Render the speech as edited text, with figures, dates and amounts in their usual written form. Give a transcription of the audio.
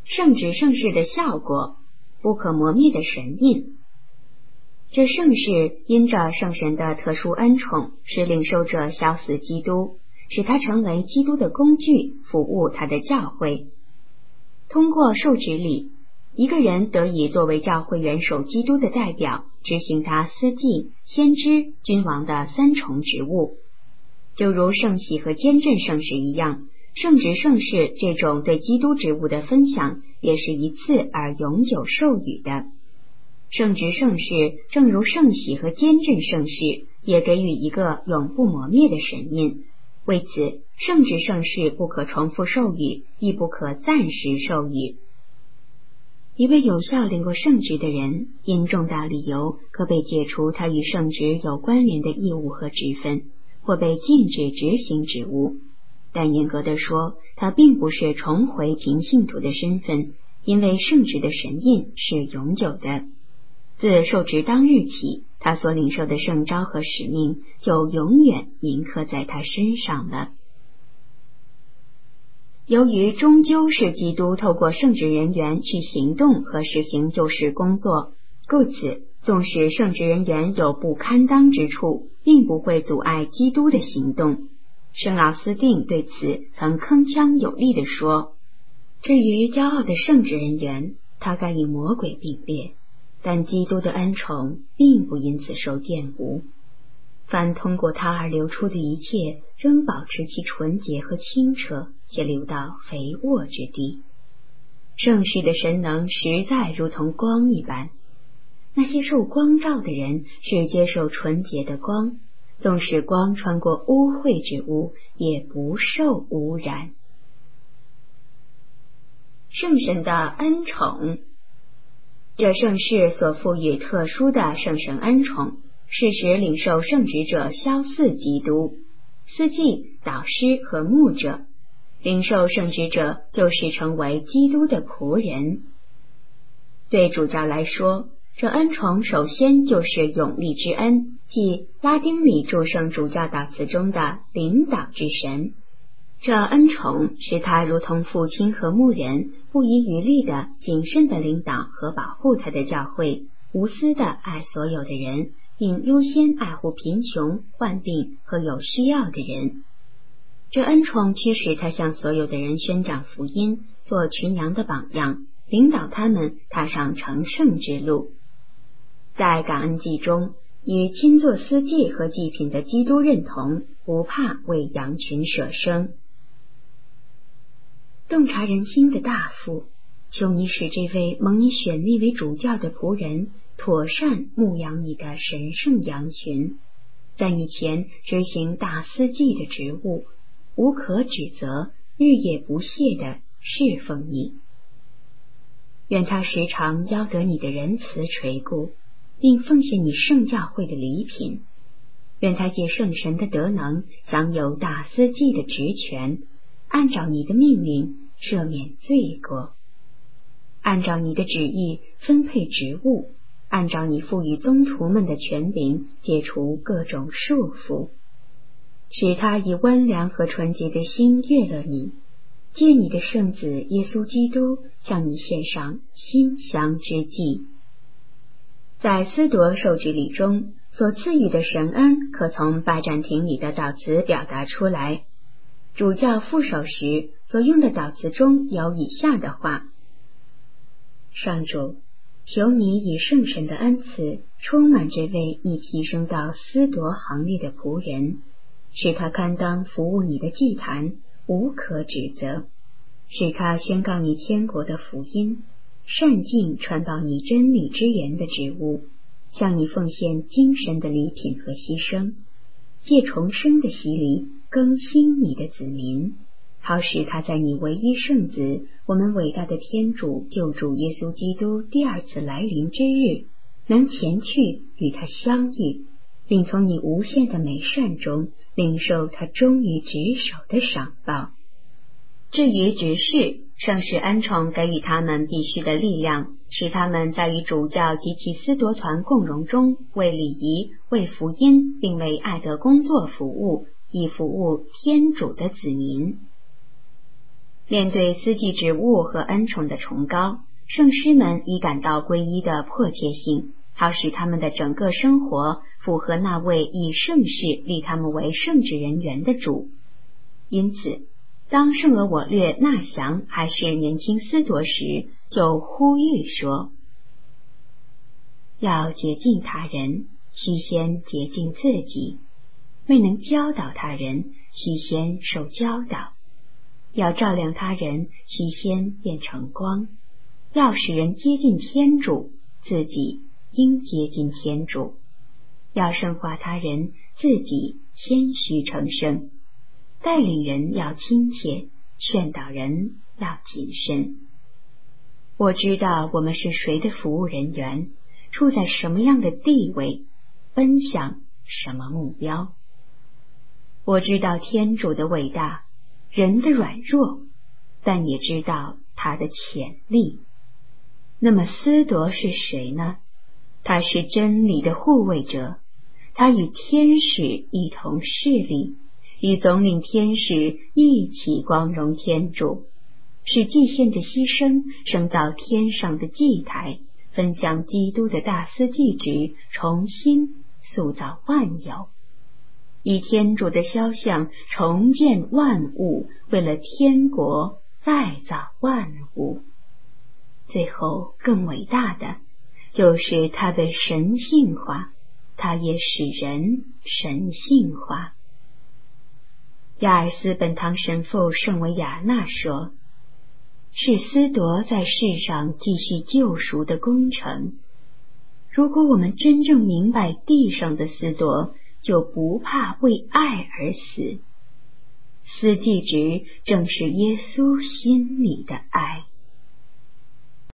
圣职圣事的效果，不可磨灭的神印。这圣事因着圣神的特殊恩宠，使领受者小死基督，使他成为基督的工具，服务他的教会。通过受职礼，一个人得以作为教会元首基督的代表，执行他司祭、先知、君王的三重职务。就如圣洗和监正圣事一样，圣职圣事这种对基督职务的分享，也是一次而永久授予的。圣职圣事正如圣洗和监正圣事，也给予一个永不磨灭的神印。为此，圣职圣事不可重复授予，亦不可暂时授予。一位有效领过圣职的人，因重大理由可被解除他与圣职有关联的义务和职分，或被禁止执行职务。但严格地说，他并不是重回平信徒的身份，因为圣职的神印是永久的。自受职当日起，他所领受的圣召和使命就永远铭刻在他身上了。由于终究是基督透过圣职人员去行动和实行救世工作，故此纵使圣职人员有不堪当之处，并不会阻碍基督的行动。圣奥斯定对此曾铿锵有力地说，至于骄傲的圣职人员，他该与魔鬼并列，但基督的恩宠并不因此受玷污。凡通过他而流出的一切，仍保持其纯洁和清澈，且流到肥沃之地。圣事的神能实在如同光一般，那些受光照的人是接受纯洁的光，纵使光穿过污秽之物，也不受污染。圣神的恩宠，这圣事所赋予特殊的圣神恩宠，是使领受圣职者肖似基督，司祭、导师和牧者。领受圣职者就是成为基督的仆人。对主教来说，这恩宠首先就是永立之恩，即拉丁里诸圣主教祷词中的领导之神。这恩宠使他如同父亲和牧人，不遗余力地谨慎地领导和保护他的教会，无私地爱所有的人，并优先爱护贫穷、患病和有需要的人。这恩宠驱使他向所有的人宣讲福音，做群羊的榜样，领导他们踏上成圣之路。在感恩祭中，与亲做司祭和祭品的基督认同，不怕为羊群舍生。洞察人心的大父，求你使这位蒙你选立为主教的仆人妥善牧养你的神圣羊群，在你前执行大司祭的职务，无可指责，日夜不懈地侍奉你。愿他时常邀得你的仁慈垂顾，并奉献你圣教会的礼品。愿他借圣神的德能，享有大司祭的职权，按照你的命令赦免罪过，按照你的旨意分配职务，按照你赋予宗徒们的权柄解除各种束缚，使他以温良和纯洁的心悦乐你，借你的圣子耶稣基督向你献上馨香之祭。在司铎受职礼中所赐予的神恩，可从拜占庭里的祷词表达出来。主教副手时所用的祷词中有以下的话：上主，求你以圣神的恩赐充满这位你提升到司铎行列的仆人，使他堪当服务你的祭坛，无可指责，使他宣告你天国的福音，善尽传报你真理之言的职务，向你奉献精神的礼品和牺牲，借重生的洗礼更新你的子民，好使他在你唯一圣子，我们伟大的天主救主耶稣基督第二次来临之日，能前去与他相遇，并从你无限的美善中领受他忠于职守的赏报。至于执事，圣事恩宠给予他们必须的力量，使他们在与主教及其司铎团共荣中，为礼仪、为福音，并为爱的工作服务，以服务天主的子民。 面对司祭职务和恩宠的崇高，圣师们已感到皈依的迫切性，好使他们的整个生活符合那位以圣事立他们为圣职人员的主。因此，当圣俄我略纳祥还是年轻司铎时，就呼吁说，要洁净他人，须先洁净自己；未能教导他人，须先受教导；要照亮他人，须先变成光；要使人接近天主，自己应接近天主；要圣化他人，自己先须成圣；带领人要亲切，劝导人要谨慎。我知道我们是谁的服务人员，处在什么样的地位，奔向什么目标。我知道天主的伟大，人的软弱，但也知道他的潜力。那么司铎是谁呢？他是真理的护卫者，他与天使一同侍立，与总领天使一起光荣天主，使祭献的牺牲升到天上的祭台，分享基督的大司祭职，重新塑造万有，以天主的肖像重建万物，为了天国再造万物。最后更伟大的就是他被神性化，他也使人神性化。亚尔斯本堂神父圣维亚纳说，是司铎在世上继续救赎的工程。如果我们真正明白地上的司铎，就不怕为爱而死。司祭职正是耶稣心里的爱。